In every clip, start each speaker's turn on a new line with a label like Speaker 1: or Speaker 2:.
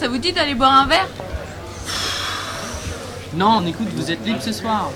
Speaker 1: ça vous dit d'aller boire un verre?
Speaker 2: Non, on écoute, vous êtes libre ce soir.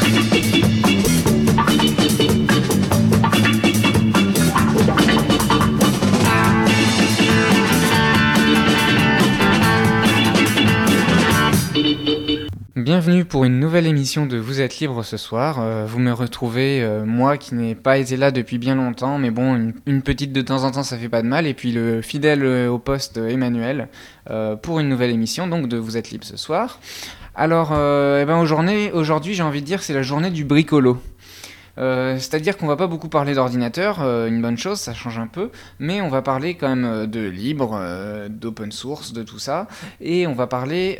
Speaker 3: Bienvenue pour une nouvelle émission de Vous êtes libre ce soir. Vous me retrouvez, moi qui n'ai pas été là depuis bien longtemps, mais bon, une petite de temps en temps ça fait pas de mal. Et puis le fidèle au poste Emmanuel pour une nouvelle émission donc de Vous êtes libre ce soir. Alors, aujourd'hui j'ai envie de dire c'est la journée du bricolo. C'est-à-dire qu'on va pas beaucoup parler d'ordinateur, une bonne chose, ça change un peu, mais on va parler quand même de libre, d'open source, de tout ça, et on va parler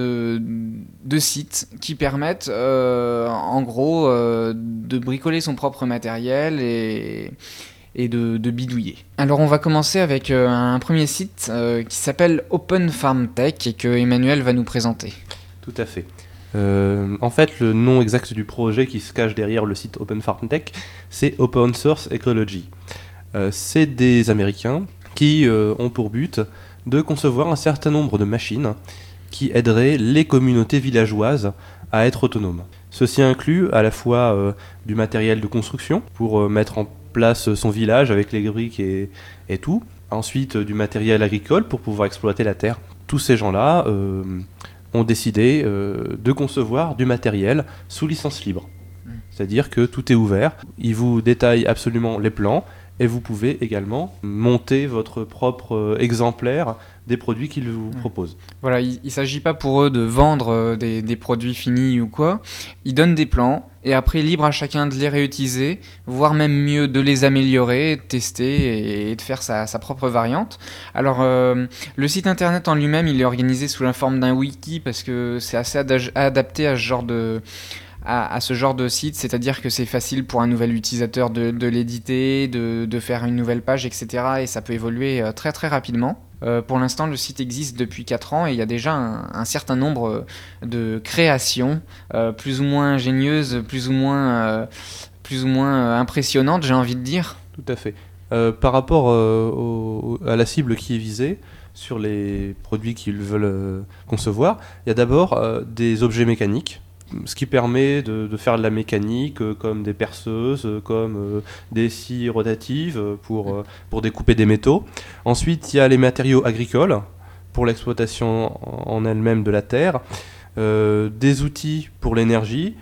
Speaker 3: de sites qui permettent en gros de bricoler son propre matériel et de bidouiller. Alors on va commencer avec un premier site qui s'appelle Open Farm Tech et que Emmanuel va nous présenter.
Speaker 4: Tout à fait. En fait, le nom exact du projet qui se cache derrière le site Open Farm Tech, c'est Open Source Ecology. C'est des Américains qui ont pour but de concevoir un certain nombre de machines qui aideraient les communautés villageoises à être autonomes. Ceci inclut à la fois du matériel de construction pour mettre en place son village avec les briques et tout. Ensuite, du matériel agricole pour pouvoir exploiter la terre. Tous ces gens-là ont décidé de concevoir du matériel sous licence libre. C'est-à-dire que tout est ouvert, ils vous détaillent absolument les plans, et vous pouvez également monter votre propre exemplaire des produits qu'ils vous proposent.
Speaker 3: Voilà, il ne s'agit pas pour eux de vendre des produits finis ou quoi, ils donnent des plans, et après libre à chacun de les réutiliser, voire même mieux de les améliorer, de tester et de faire sa propre variante. Alors le site internet en lui-même il est organisé sous la forme d'un wiki parce que c'est assez adapté à ce genre de site, c'est-à-dire que c'est facile pour un nouvel utilisateur de l'éditer, de faire une nouvelle page, etc. Et ça peut évoluer très très rapidement. Pour l'instant, le site existe depuis 4 ans et il y a déjà un certain nombre de créations plus ou moins ingénieuses, plus ou moins impressionnantes, j'ai envie de dire.
Speaker 4: Tout à fait. Par rapport à la cible qui est visée, sur les produits qu'ils veulent concevoir, il y a d'abord des objets mécaniques, ce qui permet de faire de la mécanique comme des perceuses, comme des scies rotatives pour découper des métaux. Ensuite, il y a les matériaux agricoles pour l'exploitation en elle-même de la terre, des outils pour l'énergie,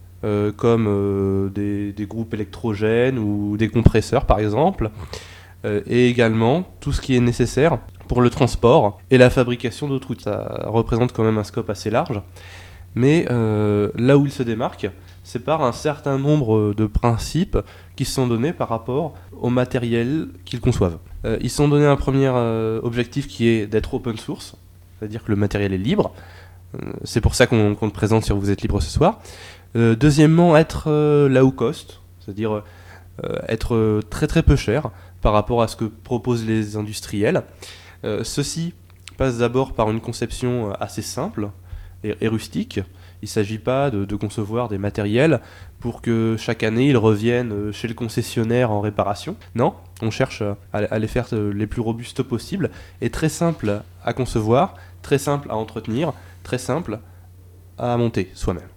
Speaker 4: comme des groupes électrogènes ou des compresseurs par exemple, et également tout ce qui est nécessaire pour le transport et la fabrication d'autres outils. Ça représente quand même un scope assez large. Mais là où ils se démarquent, c'est par un certain nombre de principes qui sont donnés par rapport au matériel qu'ils conçoivent. Ils se sont donnés un premier objectif qui est d'être open source, c'est-à-dire que le matériel est libre. C'est pour ça qu'on le présente sur Vous êtes libre ce soir. Deuxièmement, être low cost, c'est-à-dire être très très peu cher par rapport à ce que proposent les industriels. Ceci passe d'abord par une conception assez simple et rustique. Il ne s'agit pas de concevoir des matériels pour que chaque année ils reviennent chez le concessionnaire en réparation. Non, on cherche à les faire les plus robustes possibles et très simple à concevoir, très simple à entretenir, très simple à monter soi-même.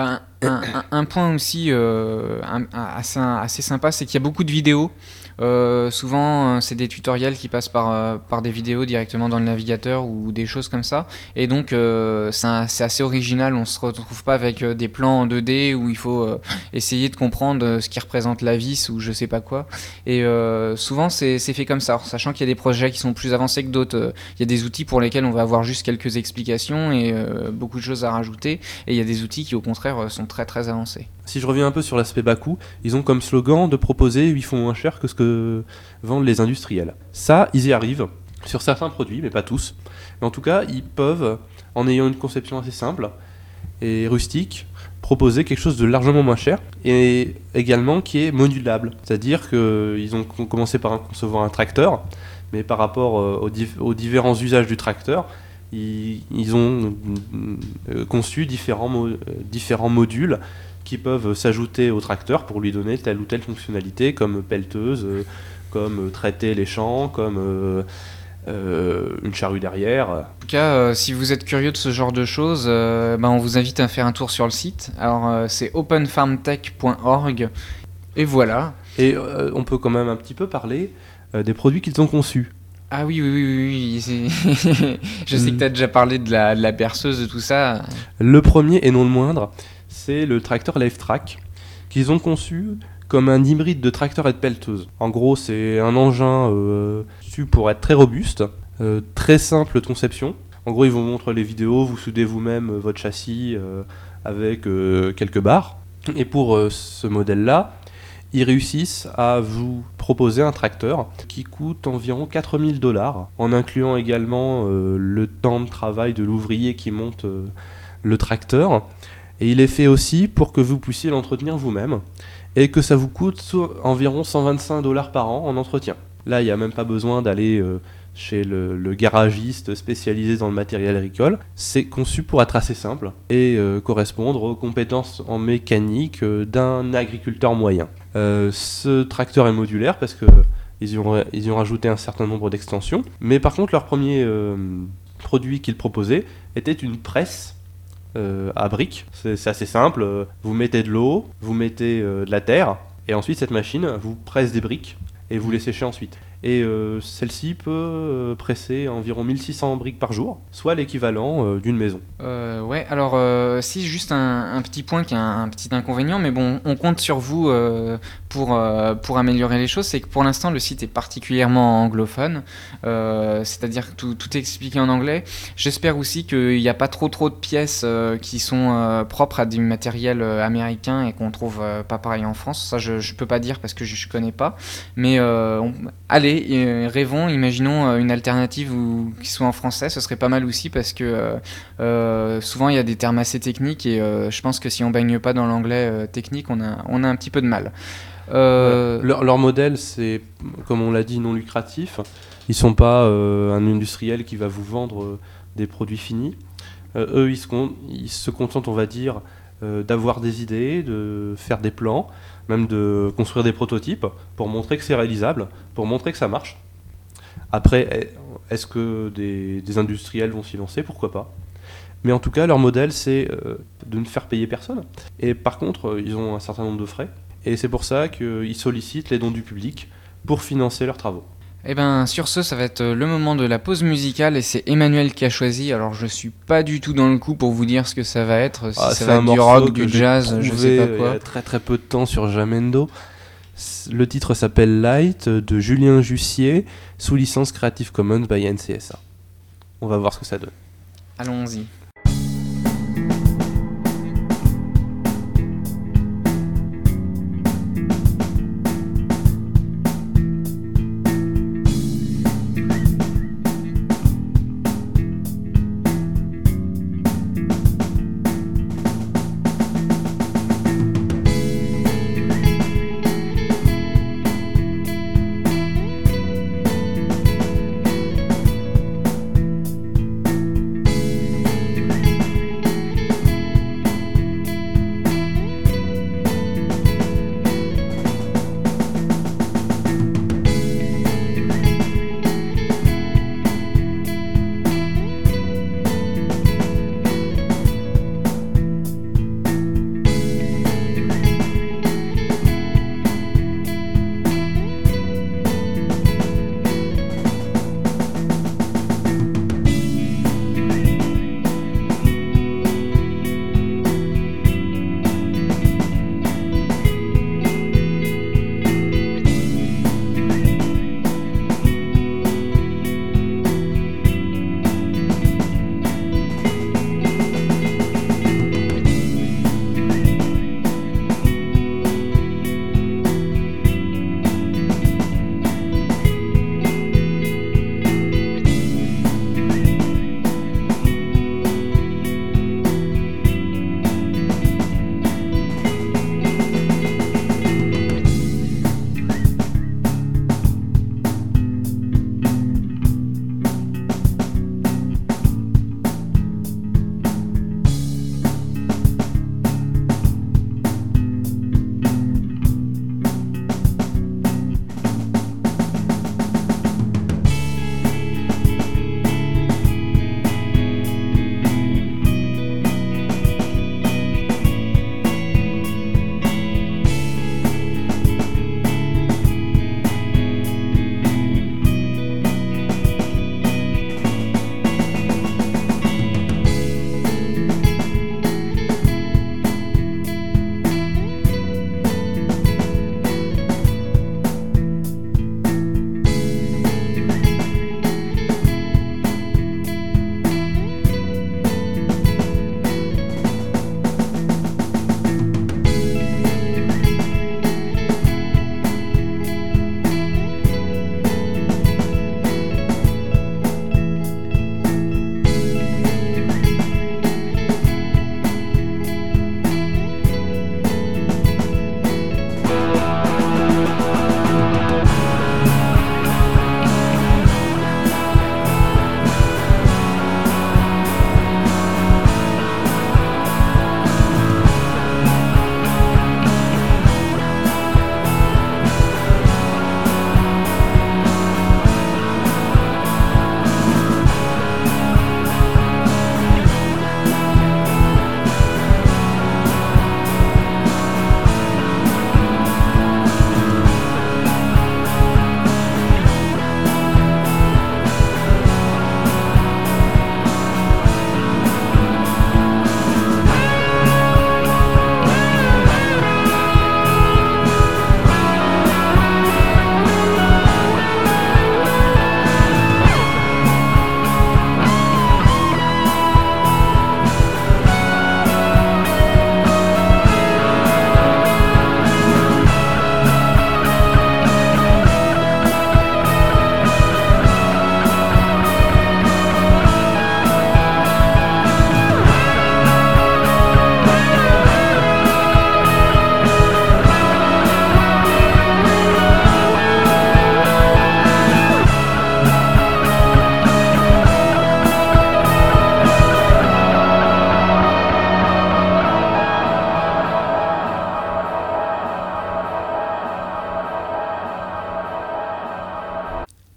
Speaker 3: Un point aussi assez sympa, c'est qu'il y a beaucoup de vidéos. Souvent, c'est des tutoriels qui passent par des vidéos directement dans le navigateur ou des choses comme ça. Et donc, c'est assez original. On se retrouve pas avec des plans en 2D où il faut essayer de comprendre ce qui représente la vis ou je sais pas quoi. Et souvent, c'est fait comme ça. Alors, sachant qu'il y a des projets qui sont plus avancés que d'autres. Il y a des outils pour lesquels on va avoir juste quelques explications et beaucoup de choses à rajouter. Et il y a des outils qui, au contraire, sont très très avancés.
Speaker 4: Si je reviens un peu sur l'aspect bas coût, ils ont comme slogan de proposer 8 fois moins cher que ce que vendent les industriels. Ça, ils y arrivent sur certains produits, mais pas tous. Mais en tout cas, ils peuvent, en ayant une conception assez simple et rustique, proposer quelque chose de largement moins cher et également qui est modulable. C'est-à-dire qu'ils ont commencé par concevoir un tracteur, mais par rapport aux différents usages du tracteur, ils ont conçu différents modules qui peuvent s'ajouter au tracteur pour lui donner telle ou telle fonctionnalité, comme pelleteuse, comme traiter les champs, comme une charrue derrière,
Speaker 3: cas, si vous êtes curieux de ce genre de choses, on vous invite à faire un tour sur le site. Alors, c'est openfarmtech.org. Et voilà.
Speaker 4: Et on peut quand même un petit peu parler des produits qu'ils ont conçus.
Speaker 3: Ah oui. Je sais que tu as déjà parlé de la perceuse, de tout ça.
Speaker 4: Le premier, et non le moindre, c'est le tracteur Lifetrack, qu'ils ont conçu comme un hybride de tracteur et de pelleteuse. En gros, c'est un engin conçu pour être très robuste, très simple de conception. En gros, ils vous montrent les vidéos, vous soudez vous-même votre châssis avec quelques barres. Et pour ce modèle-là, ils réussissent à vous proposer un tracteur qui coûte environ 4000$, en incluant également le temps de travail de l'ouvrier qui monte le tracteur. Et il est fait aussi pour que vous puissiez l'entretenir vous-même et que ça vous coûte environ 125$ par an en entretien. Là, il n'y a même pas besoin d'aller chez le garagiste spécialisé dans le matériel agricole. C'est conçu pour être assez simple et correspondre aux compétences en mécanique d'un agriculteur moyen. Ce tracteur est modulaire parce qu'ils y ont rajouté un certain nombre d'extensions. Mais par contre, leur premier produit qu'ils proposaient était une presse à briques. C'est assez simple. Vous mettez de l'eau, vous mettez de la terre, et ensuite cette machine vous presse des briques et vous les séchez ensuite. Et celle-ci peut presser environ 1600 briques par jour, soit l'équivalent d'une maison.
Speaker 3: Ouais, alors si juste un petit point qui a un petit inconvénient, mais bon, on compte sur vous pour améliorer les choses, c'est que pour l'instant le site est particulièrement anglophone, c'est-à-dire que tout est expliqué en anglais. J'espère aussi qu'il n'y a pas trop de pièces qui sont propres à du matériel américain et qu'on trouve pas pareil en France. Ça je peux pas dire parce que je connais pas, mais allez, rêvons, imaginons une alternative qui soit en français, ce serait pas mal aussi parce que souvent il y a des termes assez techniques et je pense que si on baigne pas dans l'anglais technique, on a un petit peu de mal.
Speaker 4: Leur modèle, c'est, comme on l'a dit, non lucratif. Ils sont pas un industriel qui va vous vendre des produits finis. Eux, ils se contentent, on va dire, d'avoir des idées, de faire des plans, même de construire des prototypes pour montrer que c'est réalisable, pour montrer que ça marche. Après, est-ce que des industriels vont s'y lancer? Pourquoi pas? Mais en tout cas, leur modèle, c'est de ne faire payer personne. Et par contre, ils ont un certain nombre de frais. Et c'est pour ça qu'ils sollicitent les dons du public pour financer leurs travaux.
Speaker 3: Et ben sur ce, ça va être le moment de la pause musicale et c'est Emmanuel qui a choisi. Alors je suis pas du tout dans le coup pour vous dire ce que ça va être, si ça va être du rock, du jazz, je sais pas quoi.
Speaker 4: Il y a très très peu de temps sur Jamendo. Le titre s'appelle Light de Julien Jussier sous licence Creative Commons by NCSA. On va voir ce que ça donne.
Speaker 3: Allons-y.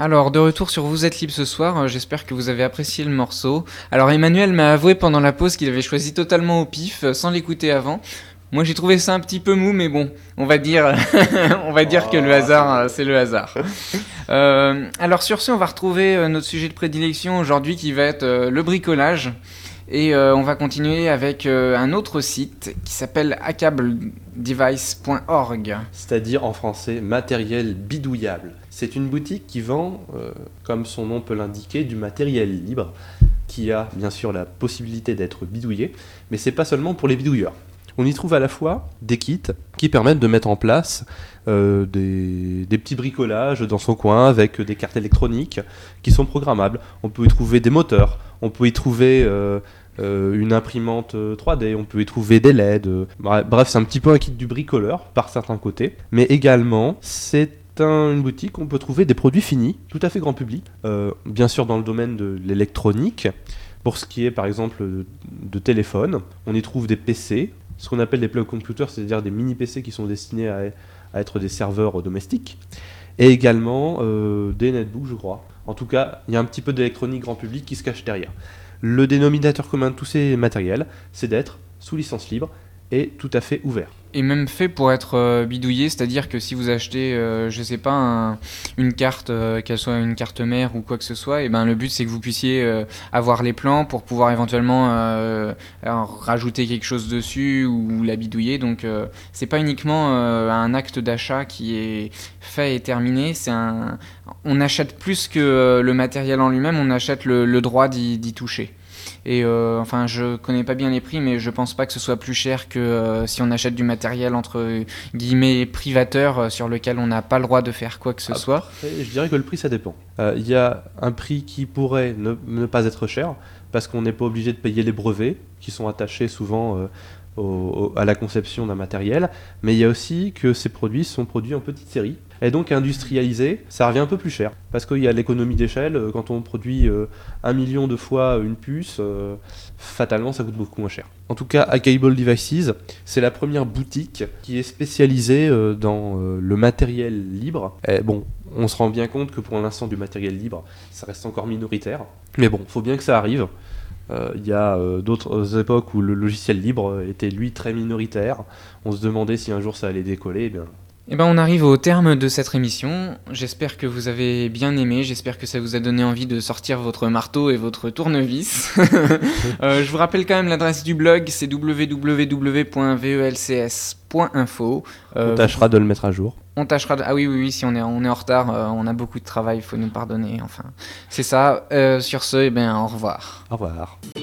Speaker 3: Alors, de retour sur Vous êtes libre ce soir, j'espère que vous avez apprécié le morceau. Alors, Emmanuel m'a avoué pendant la pause qu'il avait choisi totalement au pif, sans l'écouter avant. Moi, j'ai trouvé ça un petit peu mou, mais bon, on va dire, que le hasard, c'est le hasard. Alors, sur ce, on va retrouver notre sujet de prédilection aujourd'hui qui va être le bricolage. Et on va continuer avec un autre site qui s'appelle accabledevice.org.
Speaker 4: C'est-à-dire en français matériel bidouillable. C'est une boutique qui vend, comme son nom peut l'indiquer, du matériel libre, qui a bien sûr la possibilité d'être bidouillé, mais c'est pas seulement pour les bidouilleurs. On y trouve à la fois des kits qui permettent de mettre en place des petits bricolages dans son coin avec des cartes électroniques qui sont programmables. On peut y trouver des moteurs, on peut y trouver une imprimante 3D, on peut y trouver des LED. Bref, c'est un petit peu un kit du bricoleur par certains côtés. Mais également, c'est une boutique où on peut trouver des produits finis, tout à fait grand public. Bien sûr dans le domaine de l'électronique. Pour ce qui est par exemple de téléphone, on y trouve des PC, ce qu'on appelle des plug computers, c'est-à-dire des mini PC qui sont destinés à être des serveurs domestiques, et également des netbooks, je crois. En tout cas, il y a un petit peu d'électronique grand public qui se cache derrière. Le dénominateur commun de tous ces matériels, c'est d'être sous licence libre et tout à fait ouvert.
Speaker 3: Et même fait pour être bidouillé, c'est-à-dire que si vous achetez, je sais pas, une carte, qu'elle soit une carte mère ou quoi que ce soit, et ben le but c'est que vous puissiez avoir les plans pour pouvoir éventuellement rajouter quelque chose dessus ou la bidouiller. Donc c'est pas uniquement un acte d'achat qui est fait et terminé, on achète plus que le matériel en lui-même, on achète le droit d'y toucher. Et enfin, je connais pas bien les prix, mais je pense pas que ce soit plus cher que si on achète du matériel entre guillemets privateur sur lequel on n'a pas le droit de faire quoi que ce soit.
Speaker 4: Après, je dirais que le prix ça dépend. Il y a un prix qui pourrait ne pas être cher parce qu'on n'est pas obligé de payer les brevets qui sont attachés souvent à la conception d'un matériel, mais il y a aussi que ces produits sont produits en petite série. Et donc industrialisé, ça revient un peu plus cher. Parce qu'il y a l'économie d'échelle, quand on produit 1 million de fois une puce, fatalement ça coûte beaucoup moins cher. En tout cas, Accable Devices, c'est la première boutique qui est spécialisée dans le matériel libre. Et bon, on se rend bien compte que pour l'instant du matériel libre, ça reste encore minoritaire. Mais bon, faut bien que ça arrive. Il y a d'autres époques où le logiciel libre était lui très minoritaire. On se demandait si un jour ça allait décoller.
Speaker 3: Eh ben, on arrive au terme de cette émission. J'espère que vous avez bien aimé. J'espère que ça vous a donné envie de sortir votre marteau et votre tournevis. Je vous rappelle quand même l'adresse du blog, c'est www.velcs.info.
Speaker 4: On tâchera de le mettre à jour.
Speaker 3: On tâchera ah oui, si on est en retard, on a beaucoup de travail, il faut nous pardonner. Enfin, c'est ça. Sur ce, eh ben, au revoir.
Speaker 4: Au revoir.